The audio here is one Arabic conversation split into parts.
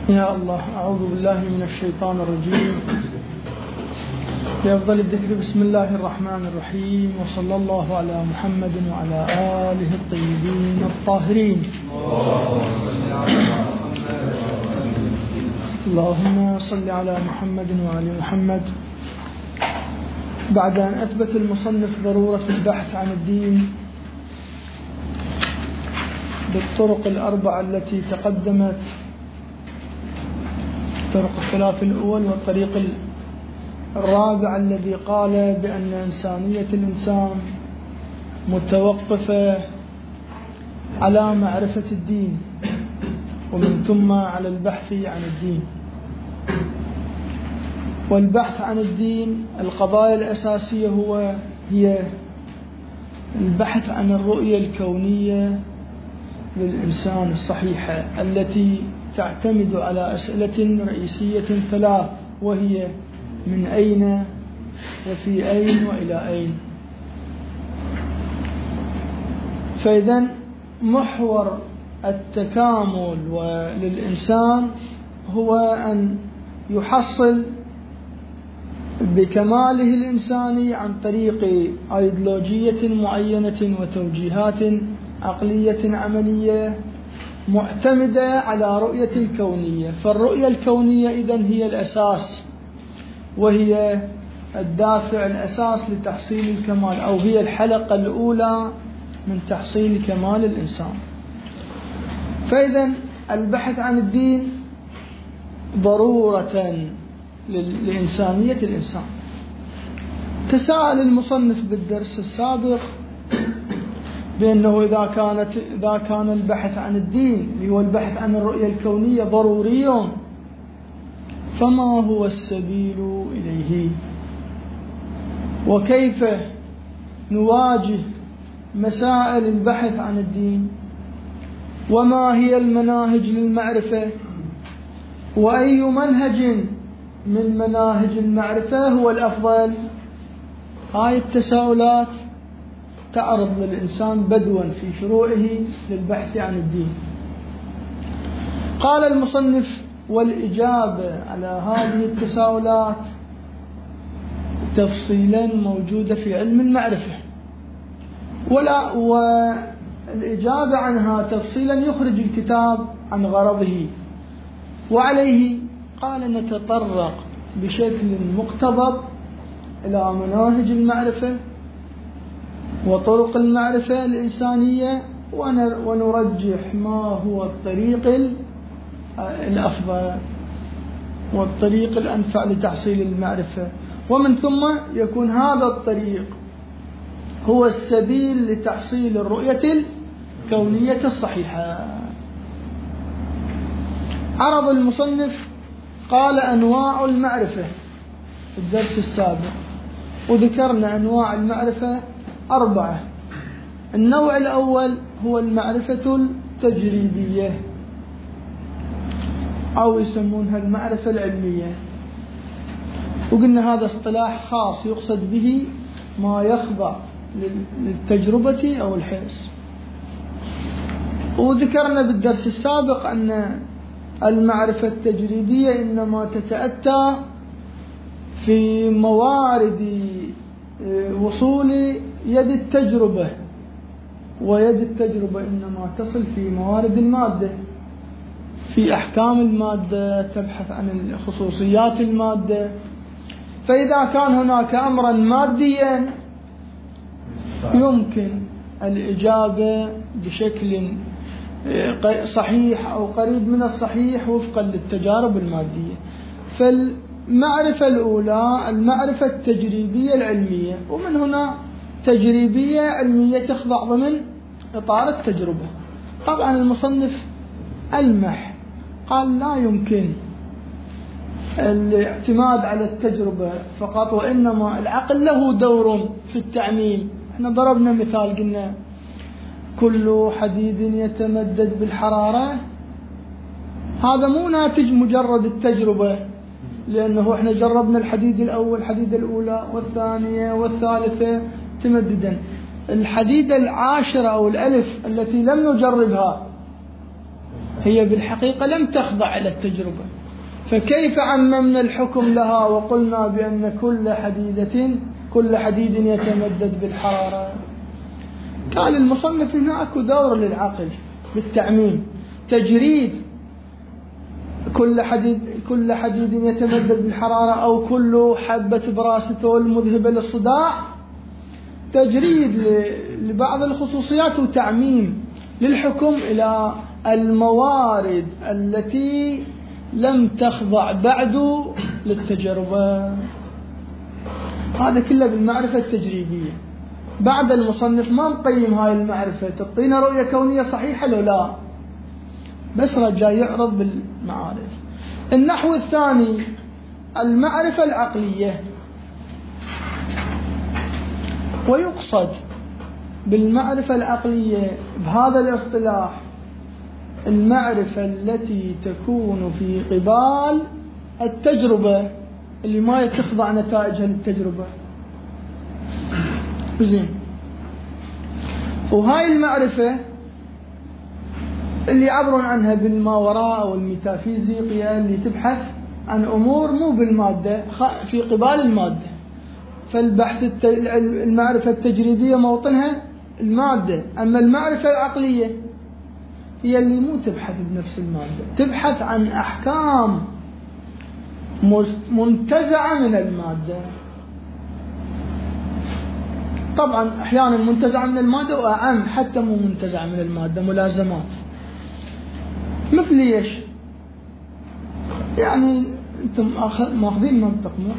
يا الله، أعوذ بالله من الشيطان الرجيم. بأفضل الذكر بسم الله الرحمن الرحيم، وصلى الله على محمد وعلى آله الطيبين الطاهرين. اللهم صل على محمد وعلى محمد. بعد أن أثبت المصنف ضرورة البحث عن الدين بالطرق الأربعة التي تقدمت، طرق الخلاف الأول، والطريق الرابع الذي قال بأن إنسانية الإنسان متوقفة على معرفة الدين ومن ثم على البحث عن الدين. والبحث عن الدين القضايا الأساسية هي البحث عن الرؤية الكونية للإنسان الصحيحة التي تعتمد على أسئلة رئيسية ثلاث، وهي من أين وفي أين وإلى أين. فإذن محور التكامل للإنسان هو أن يحصل بكماله الإنساني عن طريق أيديولوجية معينة وتوجيهات عقلية عملية معتمدة على رؤية كونية. فالرؤية الكونية إذن هي الأساس، وهي الدافع الأساس لتحصيل الكمال، أو هي الحلقة الأولى من تحصيل كمال الإنسان. فإذن البحث عن الدين ضرورة لإنسانية الإنسان. تساءل المصنف بالدرس السابق بأنه إذا كان البحث عن الدين اللي هو البحث عن الرؤية الكونية ضروري، فما هو السبيل إليه؟ وكيف نواجه مسائل البحث عن الدين؟ وما هي المناهج للمعرفة؟ وأي منهج من مناهج المعرفة هو الأفضل؟ هاي التساؤلات تعرض للإنسان بدوا في شروعه للبحث عن الدين. قال المصنف: والإجابة على هذه التساؤلات تفصيلا موجودة في علم المعرفة، والإجابة عنها تفصيلا يخرج الكتاب عن غرضه. وعليه قال: نتطرق بشكل مقتضب إلى مناهج المعرفة وطرق المعرفة الإنسانية، ونرجح ما هو الطريق الأفضل والطريق الأنفع لتحصيل المعرفة، ومن ثم يكون هذا الطريق هو السبيل لتحصيل الرؤية الكونية الصحيحة. عرض المصنف قال: أنواع المعرفة في الدرس السابق، وذكرنا أنواع المعرفة 4. النوع الأول هو المعرفة التجريبية، أو يسمونها المعرفة العلمية، وقلنا هذا اصطلاح خاص يقصد به ما يخضع للتجربة أو الحس. وذكرنا بالدرس السابق أن المعرفة التجريبية إنما تتأتى في موارد وصول يد التجربة، ويد التجربة إنما تصل في موارد المادة، في أحكام المادة، تبحث عن خصوصيات المادة. فإذا كان هناك أمرا ماديا يمكن الإجابة بشكل صحيح أو قريب من الصحيح وفقا للتجارب المادية. فالمعرفة الأولى المعرفة التجريبية العلمية، ومن هنا تجريبية علمية تخضع ضمن إطار التجربة. طبعا المصنف ألمح قال: لا يمكن الاعتماد على التجربة فقط، وإنما العقل له دور في التعميم. احنا ضربنا مثال، قلنا كل حديد يتمدد بالحرارة، هذا مو ناتج مجرد التجربة، لأنه احنا جربنا الحديد الأول، الحديدة الأولى والثانية والثالثة تمددا. الحديدة 10 أو 1000 التي لم نجربها هي بالحقيقة لم تخضع إلى التجربة، فكيف عممنا الحكم لها وقلنا بأن كل حديد يتمدد بالحرارة؟ قال المصنف هنا أكو دور للعقل بالتعميم، تجريد كل حديد يتمدد بالحرارة أو كل حبة براستول مذهبة للصداع، تجريد لبعض الخصوصيات وتعميم للحكم إلى الموارد التي لم تخضع بعد للتجربة. هذا كله بالمعرفة التجريبية. بعد المصنف ما مقيم هاي المعرفة تعطينا رؤية كونية صحيحة لو لا، بس رجاء يعرض بالمعارف. النحو الثاني المعرفة العقلية، ويقصد بالمعرفة العقلية بهذا الاصطلاح المعرفة التي تكون في قبال التجربة اللي ما تخضع نتائجها للتجربة. زين، وهاي المعرفة اللي يعبرون عنها بالماوراء أو الميتافيزيقية اللي تبحث عن أمور مو بالمادة في قبال المادة، فالبحث المعرفة التجريبية موطنها المادة، أما المعرفة العقلية هي اللي مو تبحث بنفس المادة، تبحث عن أحكام منتزعة من المادة. طبعا أحيانا منتزعة من المادة وأعم حتى مو منتزعة من المادة، ملازمات. مثل ايش؟ يعني انتم ماخذين منطق مو؟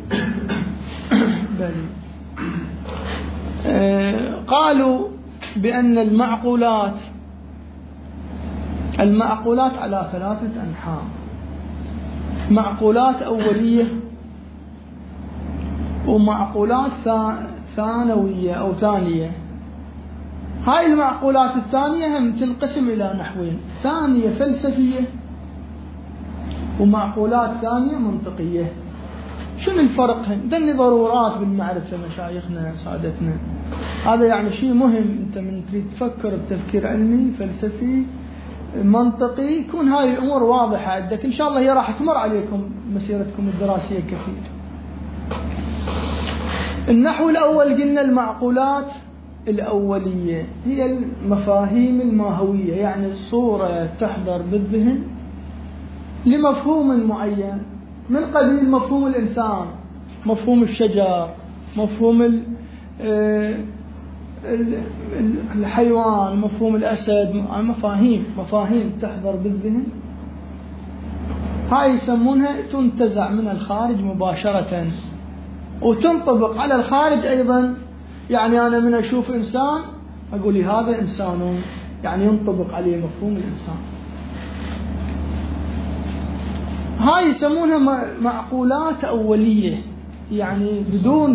بل قالوا بأن المعقولات على 3 أنحاء: معقولات أولية، ومعقولات ثانوية أو ثانية. هاي المعقولات الثانية هم تنقسم إلى نحوين: ثانية فلسفية ومعقولات ثانية منطقية. شنو الفرق؟ ذني ضرورات بالمعرفة مشايخنا سادتنا. هذا يعني شيء مهم، أنت من تريد تفكر بتفكير علمي فلسفي منطقي يكون هاي الأمور واضحة عندك، إن شاء الله هي راح تمر عليكم مسيرتكم الدراسية كثير. النحو الأول قلنا المعقولات الأولية هي المفاهيم الماهوية، يعني الصورة تحضر بالذهن لمفهوم معين من قبيل مفهوم الإنسان، مفهوم الشجر، مفهوم الحيوان، مفهوم الأسد، مفاهيم تحضر بالذهن. هاي يسمونها تنتزع من الخارج مباشرة وتنطبق على الخارج أيضا. يعني أنا من أشوف إنسان أقول لي هذا إنسان، يعني ينطبق عليه مفهوم الإنسان. هاي يسمونها معقولات أولية، يعني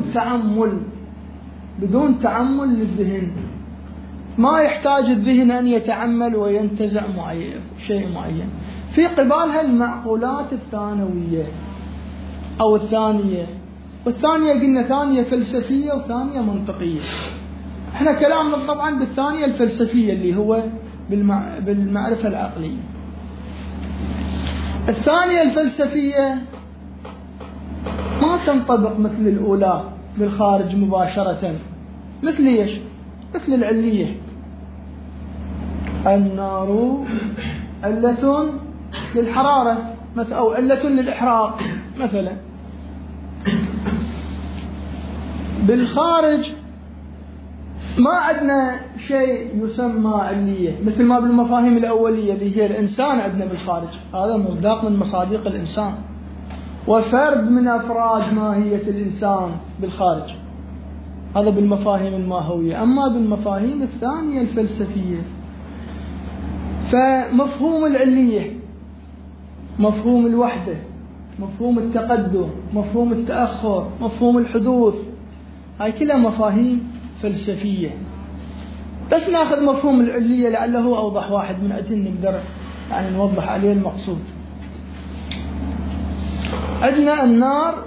بدون تعمل للذهن، ما يحتاج الذهن أن يتعمل وينتزع شيء معين. في قبالها المعقولات الثانوية أو الثانية، والثانية قلنا ثانية فلسفية وثانية منطقية. احنا كلامنا طبعا بالثانية الفلسفية اللي هو بالمعرفة العقلية. الثانية الفلسفية ما تنطبق مثل الأولى بالخارج مباشرة. مثل ايش؟ مثل العلية: النار علة للحرارة أو علة للإحراق مثلا. بالخارج ما عندنا شيء يسمى علية، مثل ما بالمفاهيم الأولية اللي هي الإنسان عندنا بالخارج، هذا مصداق من مصادق الإنسان وفرد من أفراد ماهية الإنسان بالخارج، هذا بالمفاهيم الماهوية. أما بالمفاهيم الثانية الفلسفية فمفهوم العلية، مفهوم الوحدة، مفهوم التقدم، مفهوم التأخر، مفهوم الحدوث، هاي كلها مفاهيم فلسفية. بس ناخذ مفهوم العلية لعله أوضح واحد من أجل نقدر يعني نوضح عليه المقصود. عندنا النار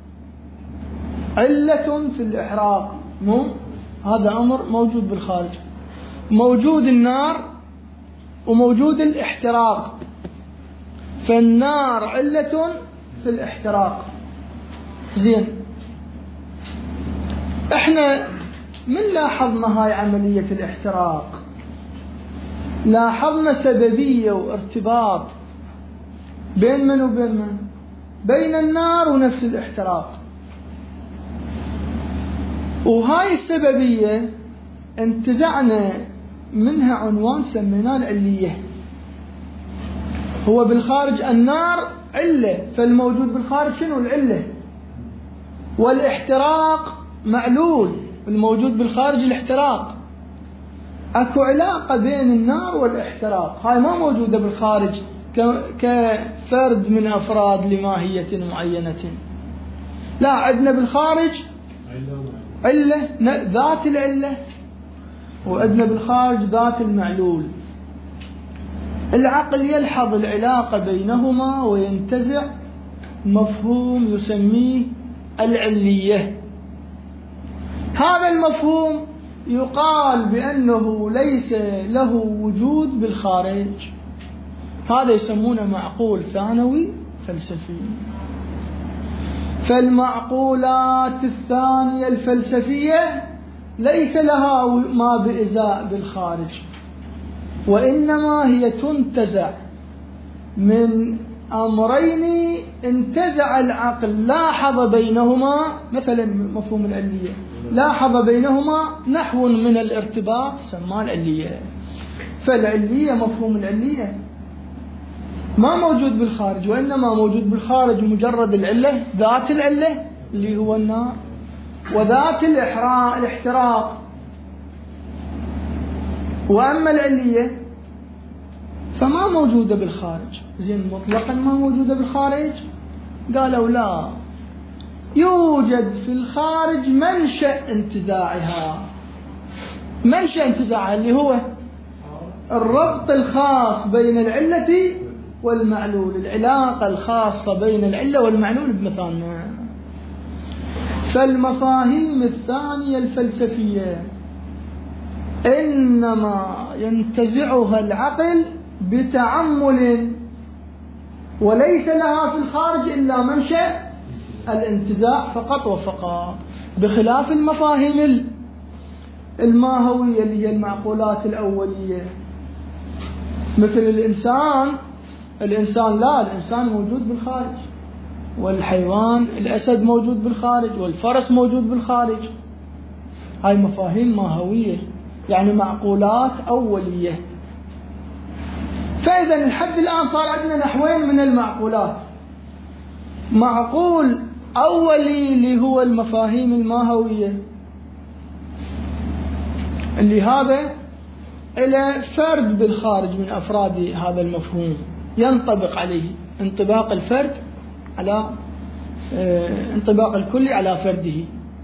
علة في الإحراق، مو هذا أمر موجود بالخارج. موجود النار وموجود الاحتراق، فالنار علة في الاحتراق. زين، احنا من لاحظنا هاي عملية الاحتراق؟ لاحظنا سببية وارتباط بين من وبين من؟ بين النار ونفس الاحتراق. وهاي السببية انتزعنا منها عنوان سميناه العلية. هو بالخارج النار علة، فالموجود بالخارج شنو؟ العلة. والاحتراق معلول، الموجود بالخارج الاحتراق. اكو علاقة بين النار والاحتراق، هاي ما موجودة بالخارج كفرد من افراد لماهية معينة. لا، عندنا بالخارج علة ذات العلة، وعندنا بالخارج ذات المعلول. العقل يلحظ العلاقة بينهما وينتزع مفهوم يسميه العلية. هذا المفهوم يقال بأنه ليس له وجود بالخارج. هذا يسمونه معقول ثانوي فلسفي. فالمعقولات الثانية الفلسفية ليس لها ما بإزاء بالخارج، وإنما هي تنتزع من أمرين انتزع العقل، لاحظ بينهما، مثلا مفهوم العلية، لاحظ بينهما نحو من الارتباط سماه العلية. فالعلية، مفهوم العلية ما موجود بالخارج، وإنما موجود بالخارج مجرد العلة، ذات العلة اللي هو النار، وذات الاحتراق. وأما العلية فما موجودة بالخارج. زين، مطلقا ما موجودة بالخارج؟ قالوا لا، يوجد في الخارج منشأ انتزاعها. منشأ انتزاعها اللي هو الربط الخاص بين العلة والمعلول، العلاقة الخاصة بين العلة والمعلول بمثالنا. فالمفاهيم الثانية الفلسفية إنما ينتزعها العقل بتعمل، وليس لها في الخارج إلا منشأ الانتزاع فقط وفقط، بخلاف المفاهيم الماهوية اللي هي المعقولات الأولية. مثل الإنسان لا، الإنسان موجود بالخارج، والحيوان الأسد موجود بالخارج، والفرس موجود بالخارج. هاي مفاهيم ماهوية، يعني معقولات أولية. فإذا لحد الآن صار عندنا نحوين من المعقولات: معقول أولي اللي هو المفاهيم الماهوية، اللي هذا إلى فرد بالخارج من أفراد هذا المفهوم ينطبق عليه انطباق الفرد على انطباق الكل على فرده.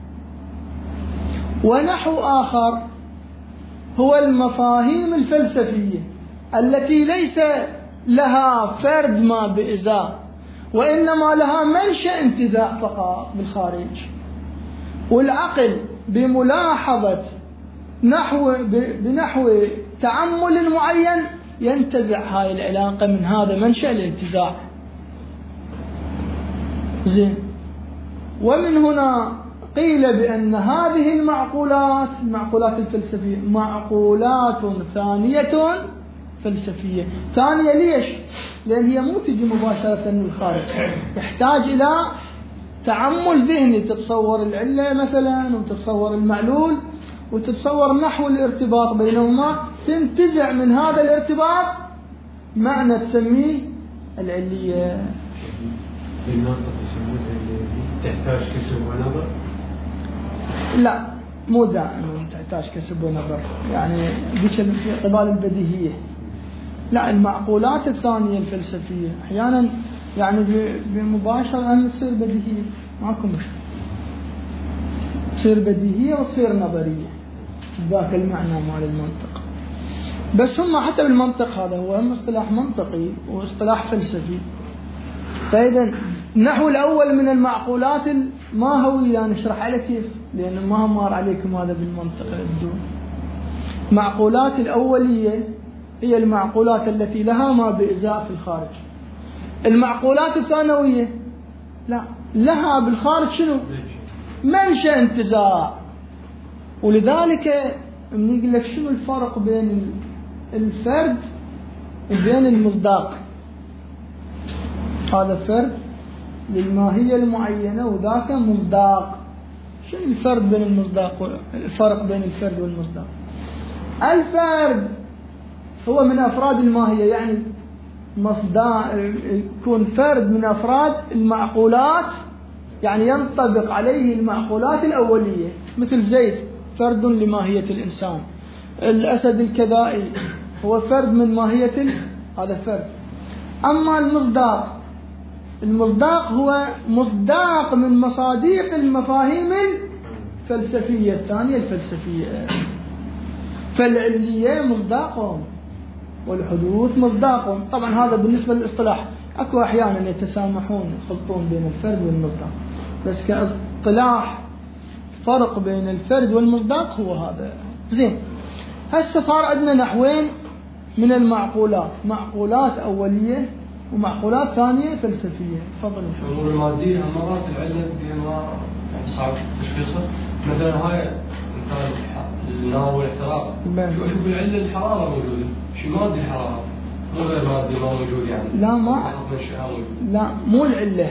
ونحو آخر هو المفاهيم الفلسفية التي ليس لها فرد ما بإزاء، وإنما لها منشأ انتزاع فقط بالخارج. والعقل بملاحظة بنحو تعمل معين ينتزع هاي العلاقة من هذا منشأ الانتزاع. زين، ومن هنا قيل بأن هذه المعقولات الفلسفية معقولات ثانية فلسفية. ثانية ليش؟ لأن هي مو تجي مباشرة من الخارج، يحتاج إلى تعمل ذهني، تتصور العلة مثلا وتتصور المعلول وتتصور نحو الارتباط بينهما، تنتزع من هذا الارتباط معنى تسميه العلية. بالمنطق يسمونها تحتاج كسب ونظر؟ لا، مو دائما تحتاج كسب ونظر، يعني ذيك في قبال البديهية. لا، المعقولات الثانية الفلسفية أحيانا يعني بمباشرة أن تصير بديهية، ماكو مشكلة، تصير بديهية وتصير نظرية ذاك المعنى مال المنطق. بس هم حتى بالمنطق هذا هو هم اصطلاح منطقي واصطلاح فلسفي. فإذا النحو الأول من المعقولات الماهوية يعني نشرح على كيف، لأن ما مار عليكم هذا بالمنطق. معقولات الأولية هي المعقولات التي لها ما بإزاء في الخارج. المعقولات الثانوية لا، لها بالخارج شنو؟ منشأ انتزاع. ولذلك نقول لك شنو الفرق بين الفرد وبين المصداق. هذا فرد للماهية المعينة وذاك مصداق. شنو الفرق بين المصداق؟ الفرق بين الفرد والمصداق، الفرد هو من أفراد الماهية، يعني يكون فرد من أفراد المعقولات، يعني ينطبق عليه المعقولات الأولية، مثل زيد فرد لماهية الإنسان، الأسد الكذائي هو فرد من ماهية هذا الفرد. أما المصداق هو مصداق من مصاديق المفاهيم الفلسفية الثانية الفلسفية. فالعلية مصداقهم والحدوث مصداقهم. طبعا هذا بالنسبة للاصطلاح، أكو أحيانا يتسامحون يخلطون بين الفرد والمصداق، بس كاصطلاح فرق بين الفرد والمصداق هو هذا. زين، هسه صار عندنا نحوين من المعقولات، معقولات أولية ومعقولات ثانية فلسفية. تفضل. الأمور المادية مرات العلة بها صعب تشخيصها، مثلا هاي مثال النار والاحتراق، شوف العلة الحرارة موجودة، شو مادي الحرارة مو غير مادي ما موجود يعني. لا مو العلة،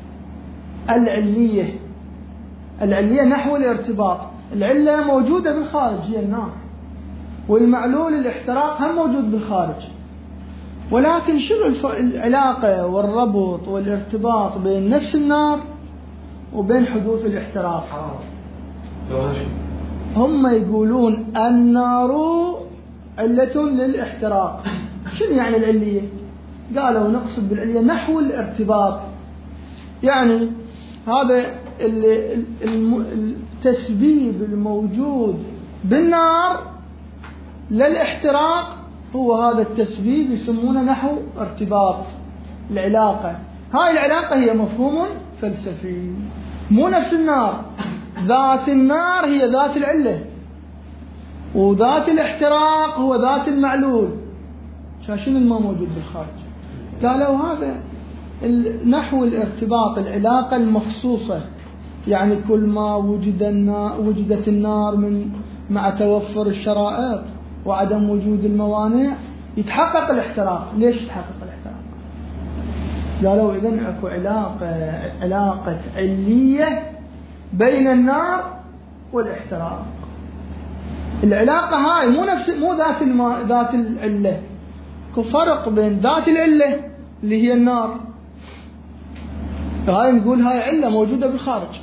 العلية نحو الارتباط. العلة موجودة بالخارج هي النار، والمعلول الاحتراق هم موجود بالخارج، ولكن شنو العلاقة والربط والارتباط بين نفس النار وبين حدوث الاحتراق؟ هم يقولون النار علة للاحتراق. شنو يعني العلية؟ قالوا نقصد بالعلية نحو الارتباط، يعني هذا التسبيب الموجود بالنار للاحتراق، هو هذا التسبيب يسمونه نحو ارتباط العلاقة. هاي العلاقة هي مفهوم فلسفي، مو نفس النار. ذات النار هي ذات العلة، وذات الاحتراق هو ذات المعلول. شنو ما موجود بالخارج؟ قالوا هذا نحو الارتباط، العلاقة المخصوصة، يعني كل ما وجدت النار مع توفر الشرائط وعدم وجود الموانع يتحقق الاحتراق. ليش يتحقق الاحتراق؟ قالوا إذن اكو علاقة علية بين النار والاحتراق. العلاقة هاي مو ذات العلة، اكو فرق بين ذات العلة اللي هي النار، هاي نقول هاي علة موجودة بالخارج.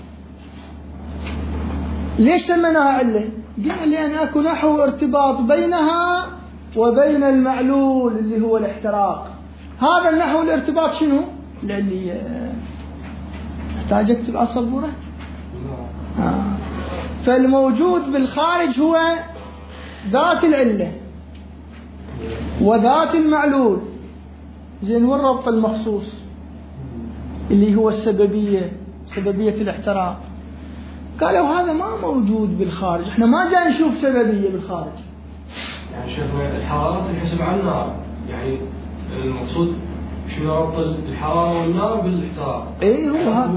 ليش سميناها علة؟ قلنا لأن اكو نحو ارتباط بينها وبين المعلول اللي هو الاحتراق. هذا النحو الارتباط شنو؟ العلية. احتاج اكتب على السبورة؟ فالموجود بالخارج هو ذات العلة وذات المعلول. زين، والربط المخصوص اللي هو سببية الاحتراق. قالوا هذا ما موجود بالخارج، احنا ما جاي نشوف سببية بالخارج. يعني شوف الحرارة تنحسب على النار، يعني المقصود شنو ربط الحرارة والنار بالاحتراق؟ اي هو هذا،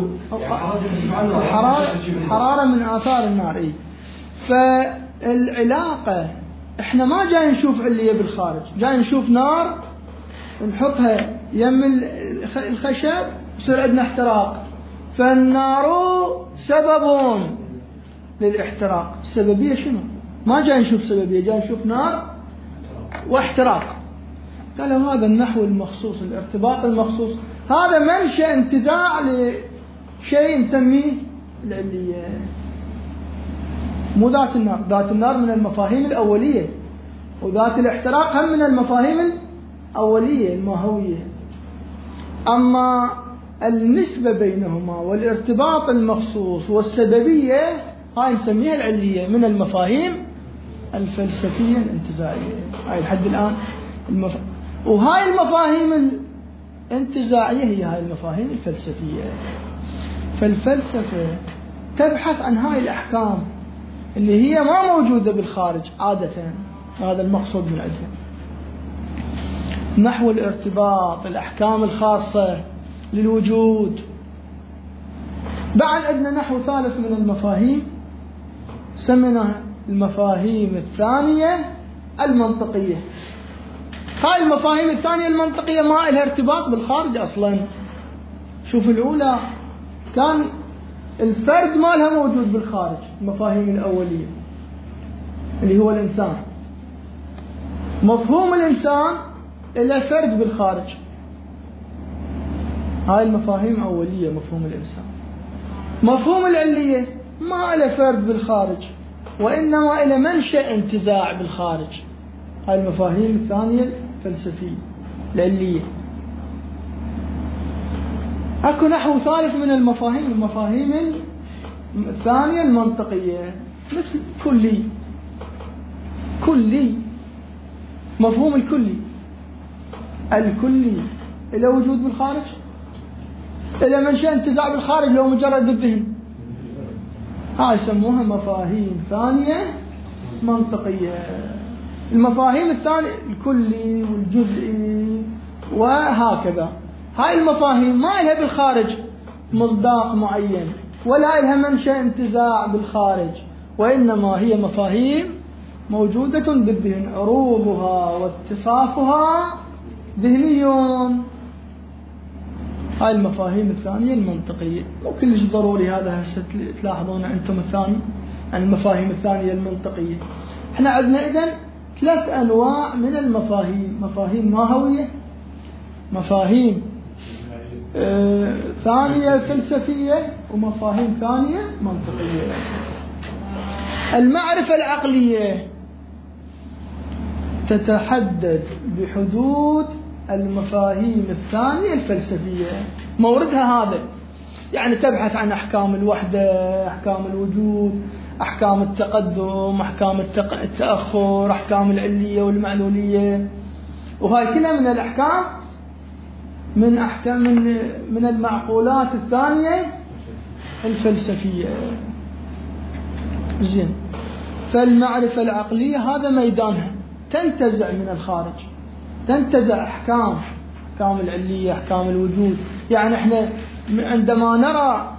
الحرارة من آثار النار. اي فالعلاقة احنا ما جاي نشوف علية بالخارج، جاي نشوف نار نحطها يم الخشب يصير عندنا احتراق، فالنار سبب للاحتراق. السببية شنو؟ ما جاي نشوف سببية، جاي نشوف نار واحتراق. قالوا هذا النحو المخصوص، الارتباط المخصوص، هذا منشأ انتزاع لشيء نسميه العلية. مو ذات النار، ذات النار من المفاهيم الأولية، وذات الاحتراق هم من المفاهيم الأولية الماهوية. أما النسبة بينهما والارتباط المخصوص والسببية هاي نسميها العلية من المفاهيم الفلسفية الانتزاعية. هاي لحد الآن وهاي المفاهيم الانتزاعية هي هاي المفاهيم الفلسفية. فالفلسفة تبحث عن هاي الأحكام اللي هي ما موجودة بالخارج عادة، هذا المقصود من عندها. نحو الارتباط، الأحكام الخاصة للوجود. بعد عندنا نحو ثالث من المفاهيم سميناها المفاهيم الثانية المنطقية. هاي المفاهيم الثانية المنطقية ما لها ارتباط بالخارج أصلا. شوف الأولى كان الفرد ما لها موجود بالخارج، المفاهيم الأولية اللي هو الإنسان، مفهوم الإنسان إلى فرد بالخارج. هاي المفاهيم أولية. مفهوم الإنسان. مفهوم العلية ما إلى فرد بالخارج وإنما إلى منشأ انتزاع بالخارج. هاي المفاهيم الثانية الفلسفية العلية. أكو نحو ثالث من المفاهيم، المفاهيم الثانية المنطقية، مثل كلي، مفهوم الكلي إلى وجود بالخارج، إلى منشأ انتزاع بالخارج لو مجرد بالذهن. هاي يسموها مفاهيم ثانية منطقية. المفاهيم الثانية الكلي والجزئي وهكذا. هاي المفاهيم ما لها بالخارج مصداق معين ولا لها منشأ انتزاع بالخارج، وإنما هي مفاهيم موجودة بالذهن، عروضها واتصافها ذهنيون. هاي المفاهيم الثانية المنطقية. مو كلش ضروري هذا هسه تلاحظون أنتم الثاني عن المفاهيم الثانية المنطقية. احنا عندنا إذن 3 أنواع من المفاهيم: مفاهيم ماهوية، مفاهيم ثانية فلسفية، ومفاهيم ثانية منطقية. المعرفة العقلية تتحدد بحدود المفاهيم الثانية الفلسفية، موردها هذا، يعني تبحث عن أحكام الوحدة، أحكام الوجود، أحكام التقدم، أحكام التأخر، أحكام العلية والمعلولية، وهاي كلها من الأحكام من المعقولات الثانية الفلسفية. زين. فالمعرفة العقلية هذا ميدانها، تنتزع من الخارج، تنتزع أحكام العلية، أحكام الوجود. يعني احنا عندما نرى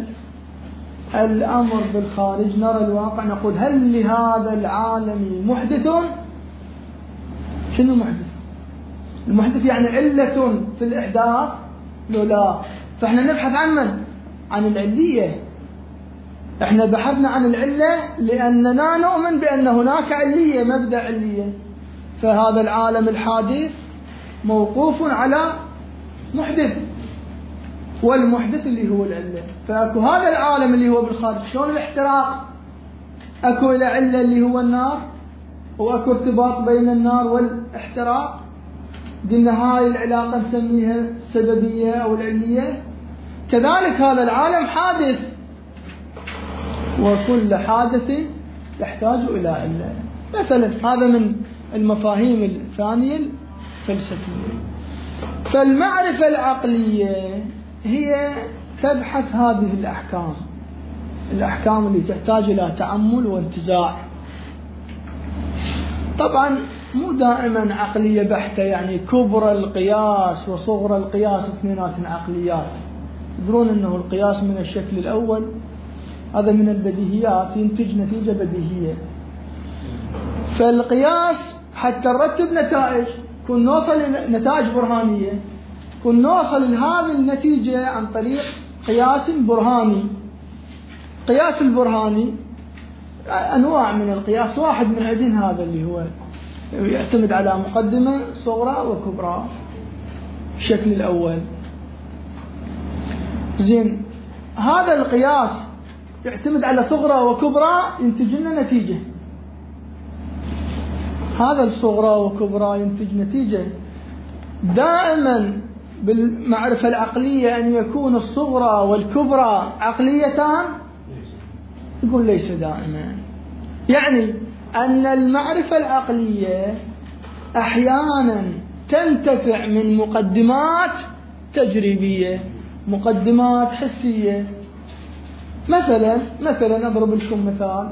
الأمر بالخارج، نرى الواقع، نقول هل لهذا العالم محدث؟ شنو محدث؟ المحدث يعني علة في الإحداث؟ لا. فاحنا نبحث عن من؟ عن العلية. احنا بحثنا عن العلة لأننا نؤمن بأن هناك علية، مبدأ علية. فهذا العالم الحادث موقوف على محدث، والمحدث اللي هو العلة. فأكو هذا العالم اللي هو بالخارج، شلون الاحتراق؟ أكو إلى علة اللي هو النار، وأكو ارتباط بين النار والاحتراق. قلنا هاي العلاقة نسميها السببية أو العلية. كذلك هذا العالم حادث، وكل حادث يحتاج إلى علة. مثلا هذا من المفاهيم الثانية الفلسفية. فالمعرفة العقلية هي تبحث هذه الأحكام اللي تحتاج إلى تأمل وانتزاع. طبعا مو دائما عقلية بحتة، يعني كبرى القياس وصغرى القياس اثنيناتن عقليات. تدرون أنه القياس من الشكل الأول هذا من البديهيات ينتج نتيجة بديهية. فالقياس حتى نرتب نتائج، كن نوصل إلى نتائج برهانية، كن نوصل لهذه النتيجة عن طريق قياس برهاني. قياس البرهاني أنواع من القياس، واحد من عدين هذا اللي هو يعتمد على مقدمة صغرى وكبرى الشكل الأول. زين. هذا القياس يعتمد على صغرى وكبرى ينتج لنا نتيجة. هذا الصغرى وكبرى ينتج نتيجة. دائما بالمعرفة العقلية أن يكون الصغرى والكبرى عقليتان؟ يقول ليس دائما. يعني أن المعرفة العقلية أحيانا تنتفع من مقدمات تجريبية، مقدمات حسية. مثلا أضرب لكم مثال.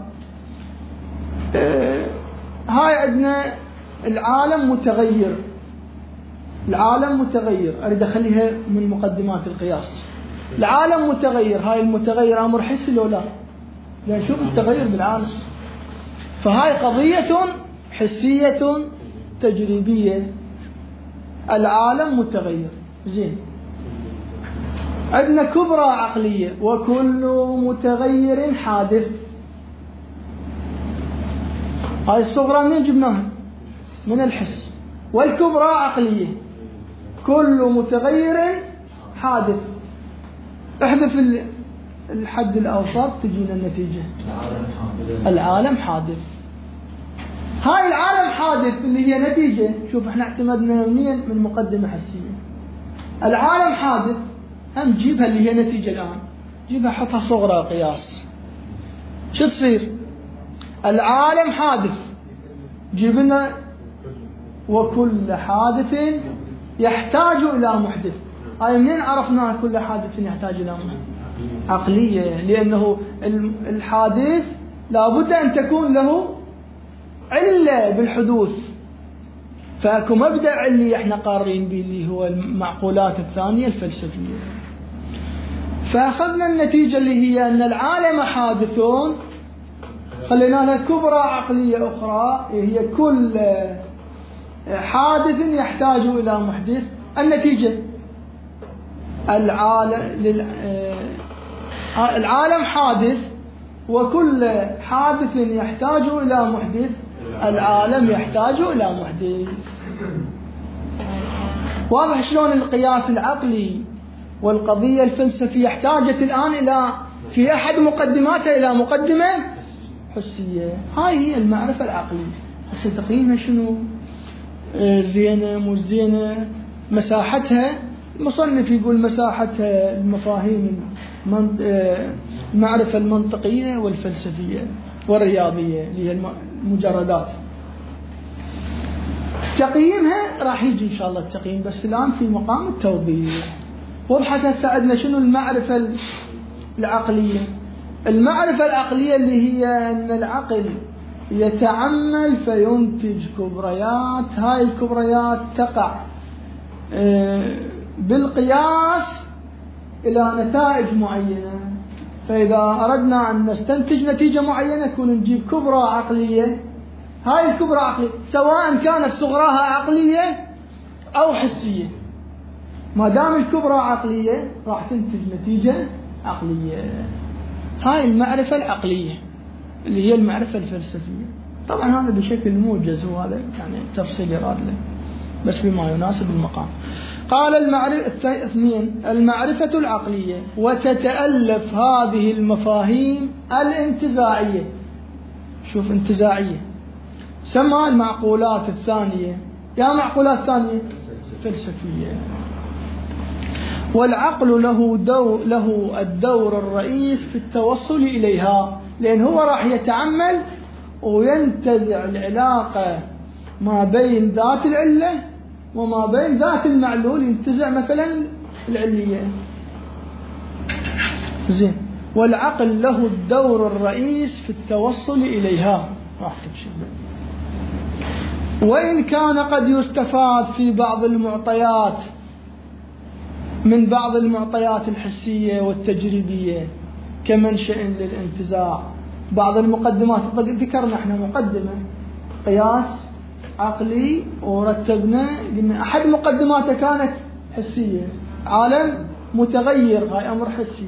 هاي عندنا العالم متغير، العالم متغير، أريد أخليها من مقدمات القياس. العالم متغير، هاي المتغير أمر حسي لو لا؟ لأن شوف التغير بالعالم. فهاي قضية حسية تجريبية. العالم متغير. زين، عندنا كبرى عقلية، وكل متغير حادث. هاي الصغرى من جبناها؟ من الحس. والكبرى عقلية، كل متغير حادث. احذف الحد الأوسط تجينا النتيجة. العالم حادث. هاي العالم حادث اللي هي نتيجة. شوف احنا اعتمدنا من مقدمة حسية. العالم حادث، هم جيبها اللي هي نتيجة الآن، جيبها حطها صغرى قياس. شو تصير؟ العالم حادث، جيب لنا وكل حادث يحتاج إلى محدث. هاي منين عرفناها كل حادث يحتاج إلى محدث؟ عقلية، لأنه الحادث لابد أن تكون له علة بالحدوث. فاكو مبدأ علي احنا قارين به اللي هو المعقولات الثانية الفلسفية. فأخذنا النتيجة اللي هي أن العالم حادثون، خلينا لها كبرى عقلية أخرى هي كل حادث يحتاج إلى محدث. النتيجة العالم حادث، وكل حادث يحتاج إلى محدث. العالم يحتاج إلى محدث. واضح شلون القياس العقلي والقضية الفلسفية احتاجت الآن إلى في أحد مقدماتها إلى مقدمة حسية. هاي هي المعرفة العقلية. هسه تقييمها شنو؟ زينة مو زينة، مساحتها. المصنف يقول مساحتها المفاهيم المعرفة المنطقية والفلسفية والرياضية اللي هي المجردات. تقييمها راح يجي إن شاء الله التقييم، بس الآن في مقام التوضيح. وضحت هسه عندنا شنو المعرفة العقلية. المعرفة العقلية اللي هي أن العقل يتعمل فينتج كبريات. هاي الكبريات تقع بالقياس إلى نتائج معينة. فإذا أردنا أن نستنتج نتيجة معينة كنا نجيب كبرى عقلية. هاي الكبرى عقلية سواء كانت صغراها عقلية أو حسية، ما دام الكبرى عقلية راح تنتج نتيجة عقلية. هاي المعرفة العقلية اللي هي المعرفة الفلسفية. طبعا هذا بشكل موجز، وهذا يعني تفصيل يراد له بس بما يناسب المقام. قال المعرفة العقلية، وتتألف هذه المفاهيم الانتزاعية. شوف انتزاعية، سمى المعقولات الثانية. يا معقولات ثانية فلسفية. والعقل له الدور الرئيس في التوصل إليها، لأن هو راح يتعمل وينتزع العلاقة ما بين ذات العلة وما بين ذات المعلول. ينتزع مثلا العلية. زين، والعقل له الدور الرئيس في التوصل إليها. راح تكشف. وإن كان قد يستفاد في بعض المعطيات من بعض المعطيات الحسية والتجريبية كمنشأ للانتزاع. بعض المقدمات قد ذكرنا احنا مقدمة قياس عقلي ورتبنا قلنا أحد مقدماته كانت حسية، عالم متغير، هاي أمر حسي.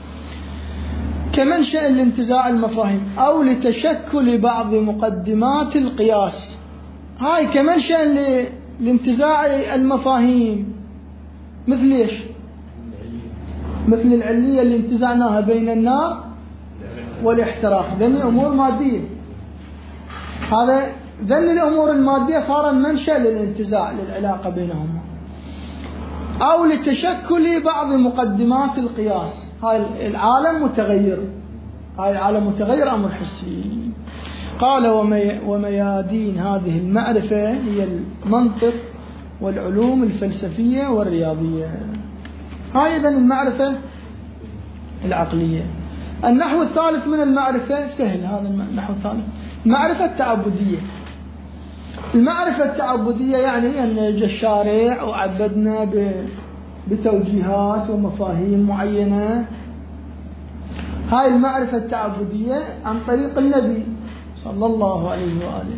كمنشأ لانتزاع المفاهيم أو لتشكل بعض مقدمات القياس. هاي كمنشأ لانتزاع المفاهيم. مثل ايش؟ مثل العلية اللي انتزعناها بين النار والاحتراق. ذني أمور مادية. هذا ذن الأمور المادية صار منشأ للانتزاع للعلاقة بينهما. أو لتشكل بعض مقدمات القياس. هاي العالم متغير. هاي العالم متغير أمر حسي. قال وميادين هذه المعرفة هي المنطق والعلوم الفلسفية والرياضية. هاي إذن المعرفة العقلية. النحو الثالث من المعرفة سهل. هذا النحو الثالث معرفة تعبدية. المعرفة التعبدية يعني أن يجي الشارع وعبدنا بتوجيهات ومفاهيم معينة. هاي المعرفة التعبدية عن طريق النبي صلى الله عليه وآله.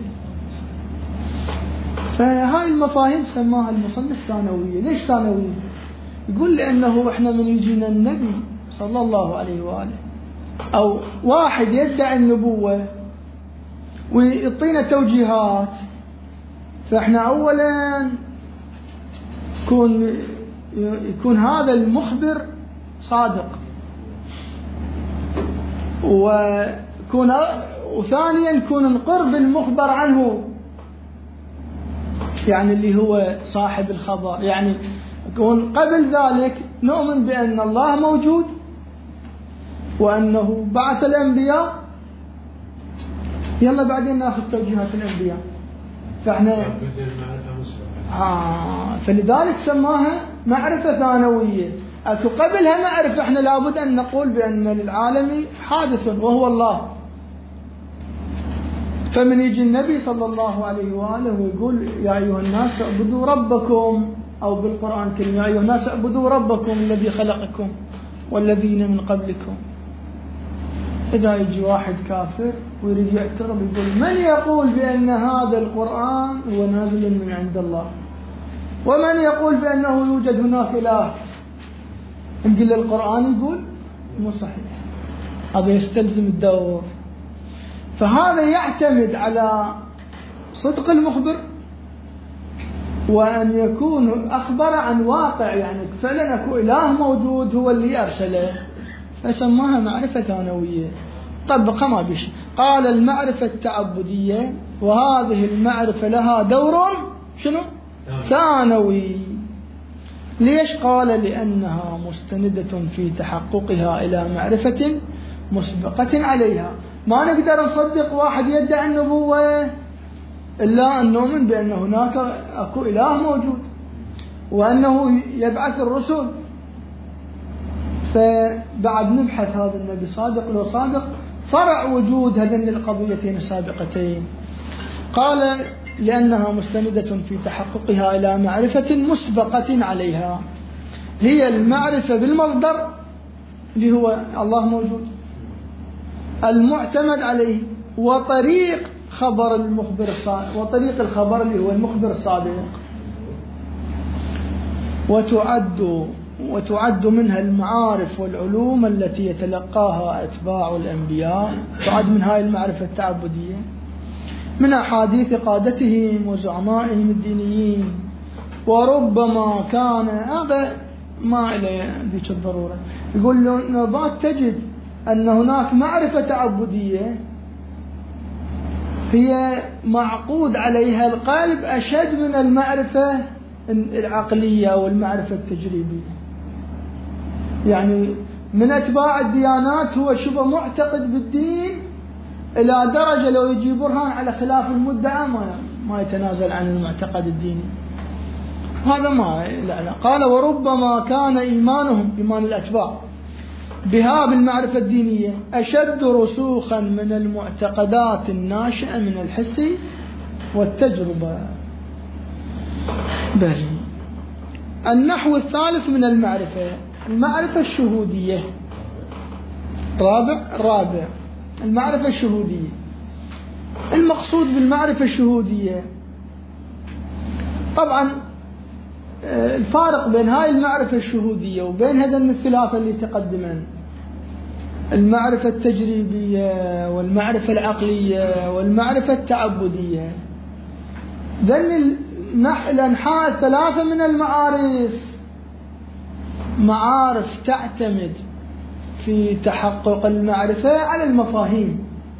فهاي المفاهيم سماها المصنف ثانوية. ليش ثانوية؟ يقول لأنه إحنا من يجينا النبي صلى الله عليه وآله أو واحد يدعي النبوة ويعطينا توجيهات، فإحنا أولا يكون هذا المخبر صادق، وثانيا يكون نقر بالمخبر عنه، يعني اللي هو صاحب الخبر. يعني يكون قبل ذلك نؤمن بأن الله موجود وأنه بعث الأنبياء، يلا بعدين ناخذ توجيهات الأنبياء. فإحنا فلذلك سماها معرفة ثانوية. أكو قبلها معرفة إحنا لابد أن نقول بأن للعالم حادث وهو الله. فمن يجي النبي صلى الله عليه وآله ويقول يا أيها الناس اعبدوا ربكم، أو بالقرآن الكريم يا أيها الناس اعبدوا ربكم الذي خلقكم والذين من قبلكم. إذا يجي واحد كافر ويريد يعترض يقول من يقول بأن هذا القرآن هو نازل من عند الله، ومن يقول بأنه يوجد هناك إله؟ نقول القرآن يقول مو صحيح. هذا يستلزم الدور. فهذا يعتمد على صدق المخبر، وأن يكون أخبر عن واقع، يعني فعلا أكو إله موجود هو اللي أرسله، فسماها معرفة ثانوية. طبقها ما بيش. قال المعرفة التعبدية وهذه المعرفة لها دور شنو؟ ثانوي. ليش؟ قال لأنها مستندة في تحققها إلى معرفة مسبقة عليها. ما نقدر نصدق واحد يدعي النبوة إلا أن نؤمن بأن هناك أكو إله موجود وأنه يبعث الرسل. فبعد نبحث هذا النبي صادق لو صادق، فرع وجود هذين القضيتين السابقتين. قال لأنها مستندة في تحققها إلى معرفة مسبقة عليها، هي المعرفة بالمصدر اللي هو الله موجود، المعتمد عليه، وطريق خبر المخبر الصادق، وطريق الخبر اللي هو المخبر الصادق. وتعد منها المعارف والعلوم التي يتلقاها أتباع الأنبياء، تعد من هاي المعرفة التعبدية من أحاديث قادتهم وزعمائهم الدينيين. وربما كان هذا ما إلى ذيك الضرورة. يقول له نبات تجد أن هناك معرفة تعبدية هي معقود عليها القلب أشد من المعرفة العقلية والمعرفة التجريبية. يعني من أتباع الديانات هو شبه معتقد بالدين إلى درجة لو يجي برهان على خلاف المدعى ما يتنازل عن المعتقد الديني. هذا ما لا. قال وربما كان إيمانهم، إيمان الأتباع، بها بالمعرفة الدينية أشد رسوخا من المعتقدات الناشئة من الحس والتجربة. بل النحو الثالث من المعرفة المعرفة الشهودية. رابع المعرفة الشهودية. المقصود بالمعرفة الشهودية طبعا الفارق بين هاي المعرفة الشهودية وبين هذين الثلاثة اللي تقدمان، المعرفة التجريبية والمعرفة العقلية والمعرفة التعبدية. ذن الأنحاء الثلاثة من المعارف معارف تعتمد في تحقق المعرفة على المفاهيم.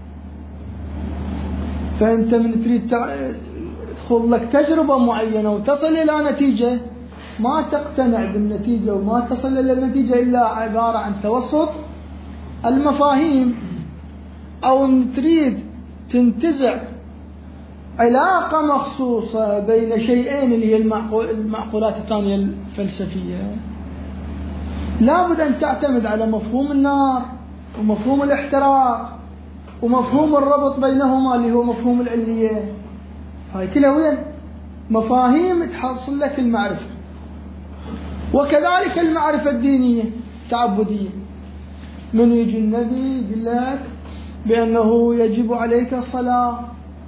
فأنت من تريد تدخل لك تجربة معينة وتصل إلى نتيجة، ما تقتنع بالنتيجة وما تصل إلى النتيجة إلا عبارة عن توسط المفاهيم، أو تريد تنتزع علاقة مخصوصة بين شيئين اللي هي المعقولات الثانية الفلسفية، لابد أن تعتمد على مفهوم النار ومفهوم الاحتراق ومفهوم الربط بينهما اللي هو مفهوم العلية. هاي كلها وين؟ مفاهيم تحصل لك المعرفة. وكذلك المعرفة الدينية التعبدية، من يجي النبي يقول لك بأنه يجب عليك الصلاة،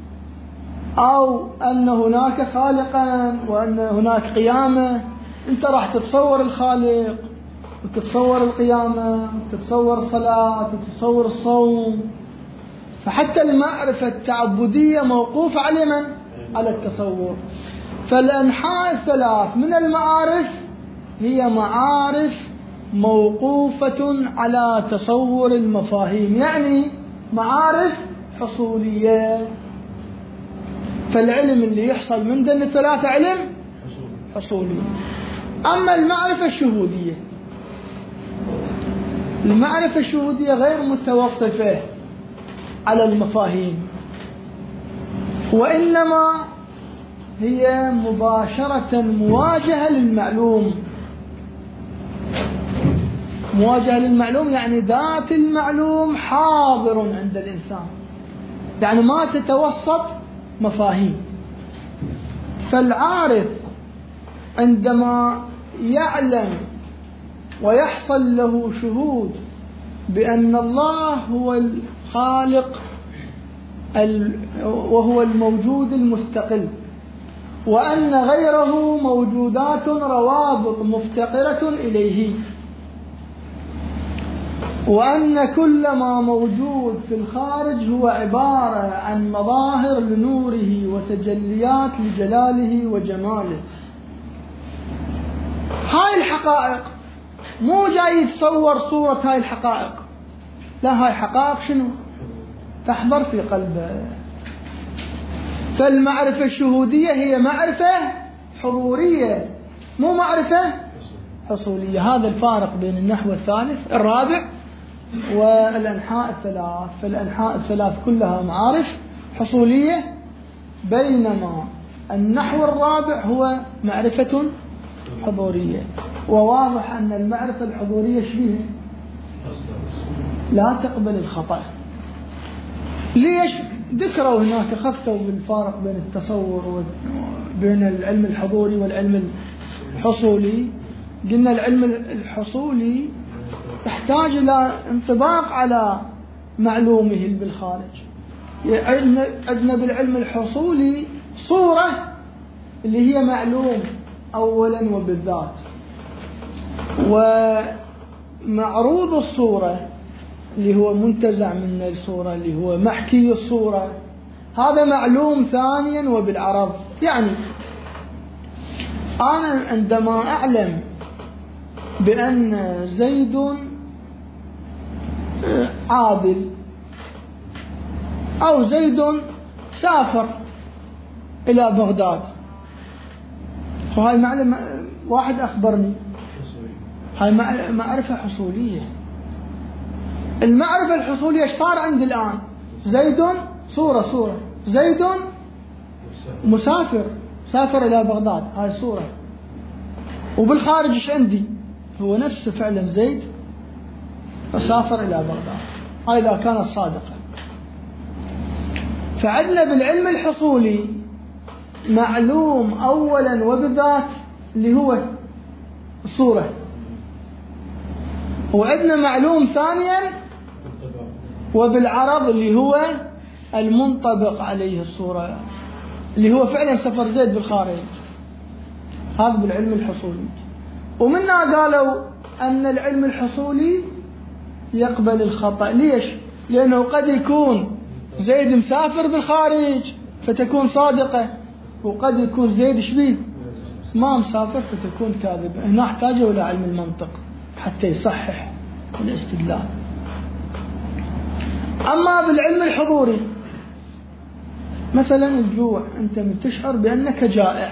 أو أن هناك خالقا وأن هناك قيامة، أنت راح تتصور الخالق وتتصور القيامة وتتصور الصلاة وتتصور الصوم. فحتى المعرفة التعبدية موقوفة على من؟ على التصور. فالأنحاء الثلاث من المعارف هي معارف موقوفة على تصور المفاهيم، يعني معارف حصولية. فالعلم اللي يحصل من ذن الثلاثة علم حصولي. أما المعرفة الشهودية، المعرفة الشهودية غير متوقفة على المفاهيم، وإنما هي مباشرة مواجهة للمعلوم. مواجهة للمعلوم يعني ذات المعلوم حاضر عند الإنسان، يعني ما تتوسط مفاهيم. فالعارف عندما يعلم ويحصل له شهود بأن الله هو الخالق وهو الموجود المستقل، وأن غيره موجودات روابط مفتقرة إليه، وأن كل ما موجود في الخارج هو عبارة عن مظاهر لنوره وتجليات لجلاله وجماله. هاي الحقائق مو جاي يتصور صورة هاي الحقائق، لا، هاي حقائق شنو؟ تحضر في قلبه. فالمعرفة الشهودية هي معرفة حضورية، مو معرفة حصولية. هذا الفارق بين النحو الثالث الرابع والأنحاء الثلاث. فالأنحاء الثلاث كلها معارف حصولية، بينما النحو الرابع هو معرفة حضورية. وواضح أن المعرفة الحضورية شبيهة لا تقبل الخطأ. ليش؟ ذكروا هناك، خفوا بالفارق بين التصور وبين العلم الحضوري والعلم الحصولي. قلنا العلم الحصولي يحتاج إلى انطباق على معلومه بالخارج. عندنا بالعلم الحصولي صورة اللي هي معلوم أولا وبالذات، ومعروض الصورة اللي هو منتزع من الصورة اللي هو محكي الصورة، هذا معلوم ثانيا وبالعرض. يعني أنا عندما أعلم بأن زيد عادل أو زيد سافر إلى بغداد، فهاي معلومة، واحد أخبرني، هاي معرفة حصولية. المعرفة الحصولية ايش صار عندي الآن؟ زيد صورة زيد مسافر، سافر إلى بغداد، هاي صورة. وبالخارج ايش عندي؟ هو نفسه فعلا زيد فسافر إلى بغداد، هاي إذا كانت صادقة. فعندنا بالعلم الحصولي معلوم أولا وبالذات اللي هو الصورة، وعندنا معلوم ثانيا وبالعرض اللي هو المنطبق عليه الصورة، اللي هو فعلا سفر زيد بالخارج. هذا بالعلم الحصولي. ومنها قالوا أن العلم الحصولي يقبل الخطأ. ليش؟ لأنه قد يكون زيد مسافر بالخارج فتكون صادقة، وقد يكون زيد شبيه ما مسافر فتكون كاذبة. هنا احتاجوا إلى علم المنطق حتى يصحح الاستدلال. أما بالعلم الحضوري مثلا الجوع، أنت من تشعر بأنك جائع،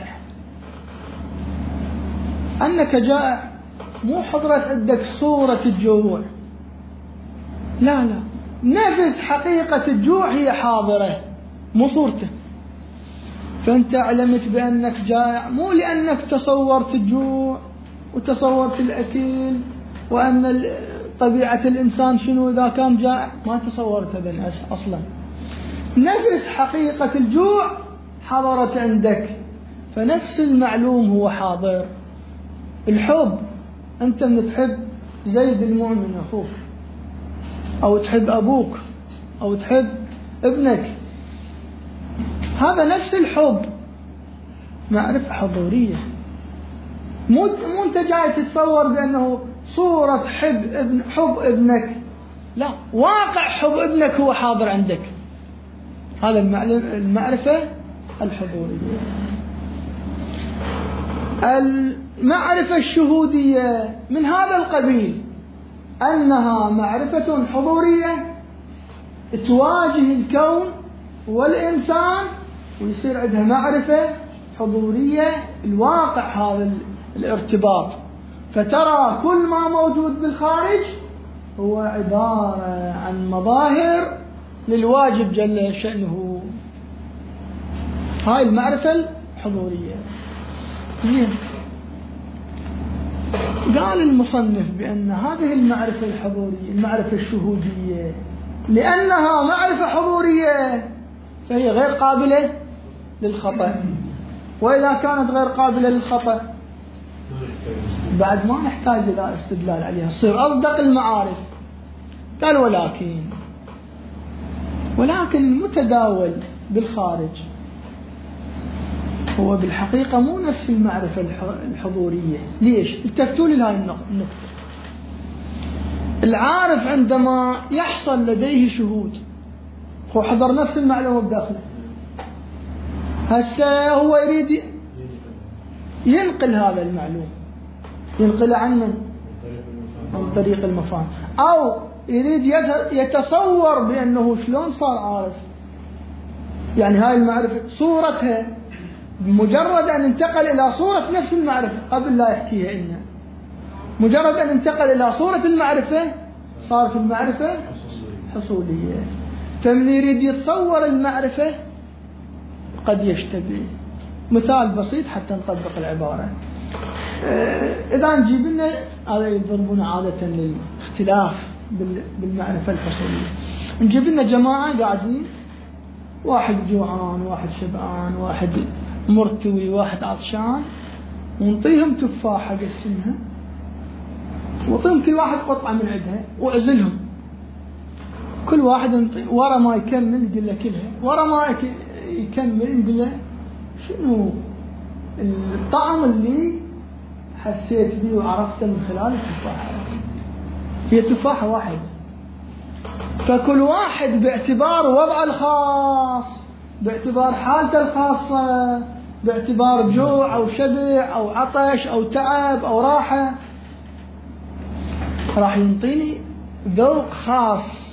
أنك جائع، مو حضرت عندك صورة الجوع، لا، نفس حقيقة الجوع هي حاضرة مو صورته. فأنت علمت بأنك جائع مو لأنك تصورت الجوع وتصورت الأكل وأن طبيعة الإنسان شنو إذا كان جائع، ما تصورت هذا أصلا. نفس حقيقة الجوع حضرت عندك، فنفس المعلوم هو حاضر. الحب، أنت من تحب زيد المؤمن أخوك، أو تحب أبوك، أو تحب ابنك، هذا نفس الحب، معرفة حضورية. مو أنت جاي تتصور بأنه صورة حب ابنك، لا، واقع حب ابنك هو حاضر عندك. هذا المعرفة الحضورية. المعرفة الشهودية من هذا القبيل، أنها معرفة حضورية تواجه الكون والإنسان، ويصير عندها معرفة حضورية الواقع هذا الارتباط، فترى كل ما موجود بالخارج هو عبارة عن مظاهر للواجب جل شأنه. هاي المعرفة الحضورية. زين، قال المصنف بأن هذه المعرفة الحضورية، المعرفة الشهودية، لأنها معرفة حضورية فهي غير قابلة للخطأ. وإذا كانت غير قابلة للخطأ بعد ما نحتاج إلى استدلال عليها، تصير أصدق المعارف. قال ولكن المتداول بالخارج هو بالحقيقة مو نفس المعرفة الحضورية. ليش؟ التفتوا لي هاي النقطة. العارف عندما يحصل لديه شهود هو حضر نفس المعلومة بداخله، هسه هو يريد ينقل هذا المعلوم، ينقل عن من؟ عن طريق المفاهيم، أو يريد يتصور بأنه شلون صار عارف. يعني هاي المعرفة صورتها مجرد أن انتقل إلى صورة نفس المعرفة قبل لا يحكيها إلنا، مجرد أن انتقل إلى صورة المعرفة صارت المعرفة حصولية. فمن يريد يتصور المعرفة قد يشتبه. مثال بسيط حتى نطبق العبارة. إذا نجيب لنا، هذا يضربون عادة للاختلاف بالمعرفة الحصولية، نجيب لنا جماعة قاعدين، واحد جوعان، واحد شبعان، واحد مرتوي، واحد عطشان، ونطيهم تفاحة قسمها، وطيهم كل واحد قطعة من عندها وأعزلهم، كل واحد ورا ما يكمل يقول له كلها، ورا ما يكمل يقول له شنو الطعم اللي حسيت به وعرفته من خلال التفاحة. هي تفاحة واحدة، فكل واحد باعتبار وضعه الخاص، باعتبار حالته الخاصة، باعتبار جوع أو شبع أو عطش أو تعب أو راحة، راح ينطيني ذوق خاص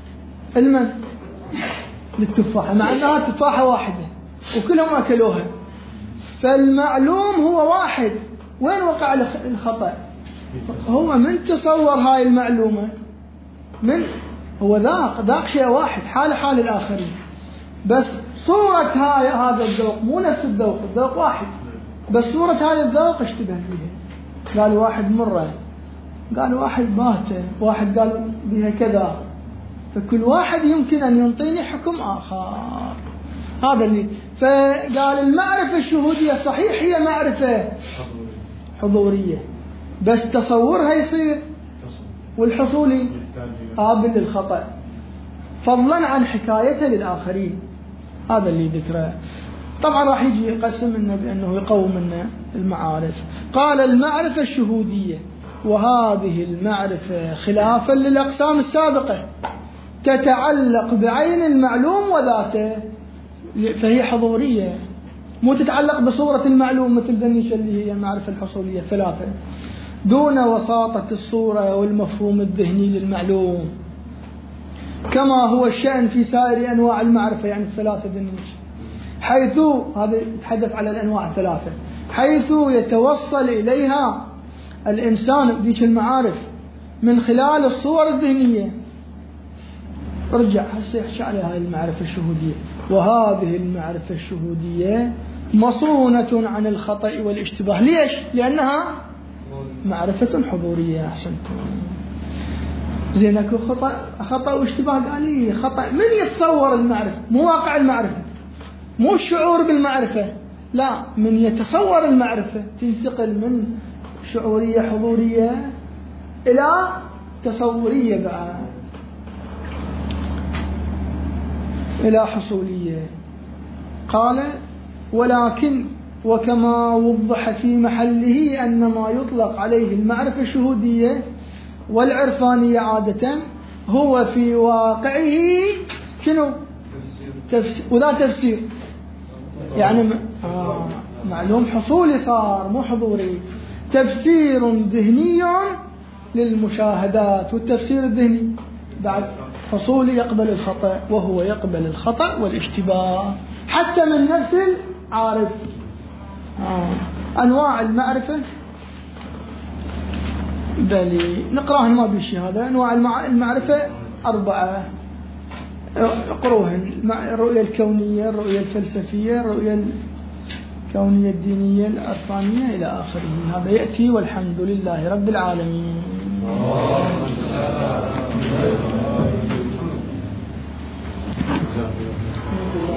للتفاحة، مع أنها تفاحة واحدة وكلهم أكلوها. فالمعلوم هو واحد. وين وقع الخطأ؟ هو من تصور هاي المعلومة، من هو ذاق شيء واحد، حال الآخرين، بس صورة هذا الذوق مو نفس الذوق، الذوق واحد بس صورة هذا الذوق اشتبه بها. قال واحد مرة، قال واحد باته، واحد قال بها كذا، فكل واحد يمكن أن ينطيني حكم آخر. هذا اللي فقال المعرفة الشهودية صحيح هي معرفة حضورية، بس تصورها يصير والحصولي قابل للخطأ، فضلا عن حكايته للآخرين. هذا اللي ذكره. طبعا راح يجي يقسم لنا بأنه يقوم لنا المعارف. قال المعرفة الشهودية، وهذه المعرفة خلافا للأقسام السابقة تتعلق بعين المعلوم وذاته، فهي حضورية، مو تتعلق بصورة المعلوم مثل ذنيش اللي هي المعرفة الحصولية ثلاثة، دون وساطة الصورة والمفهوم الذهني للمعلوم، كما هو الشأن في سائر أنواع المعرفة، يعني الثلاثة ذنيش، حيث هذا يتحدث على الأنواع الثلاثة، حيث يتوصل إليها الإنسان ذيك المعارف من خلال الصور الذهنية. ارجع هسه يحكي عليها هاي المعرفة الشهودية. وهذه المعرفة الشهودية مصونة عن الخطأ والاشتباه. ليش؟ لأنها معرفة حضورية. أحسنتم. زين، اكو خطأ واشتباه. قال لي خطأ من يتصور المعرفة، مو واقع المعرفة. مو الشعور بالمعرفة، لا، من يتصور المعرفة تنتقل من شعورية حضورية إلى تصورية بقى إلى حصولية. قال: ولكن وكما وضح في محله أن ما يطلق عليه المعرفة الشهودية والعرفانية عادة هو في واقعه شنو؟ ولا تفسير، يعني معلوم حصولي صار مو حضوري، تفسير ذهني للمشاهدات، والتفسير الذهني بعد حصولي يقبل الخطأ، وهو يقبل الخطأ والاشتباه حتى من نفس العارف. أنواع المعرفة بلي نقراهن ما بيشي هذا. أنواع المعرفة 4 اقروهن: الرؤية الكونية، الرؤية الفلسفية، الرؤية الكونية الدينية، العرفانية إلى آخره. هذا يأتي والحمد لله رب العالمين.